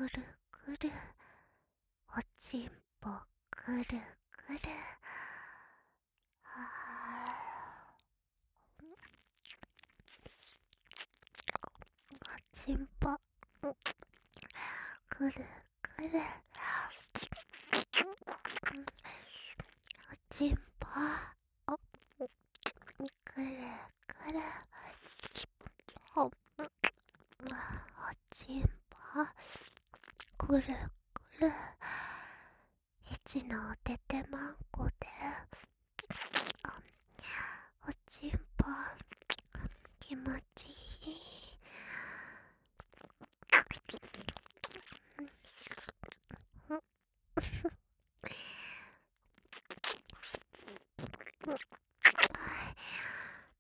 くるくる、おちんぽくるくる、おちんぽくるくる、おちんぽくるくる、おちんぽくるくる、一のおててまんこでおちんぽ気持ち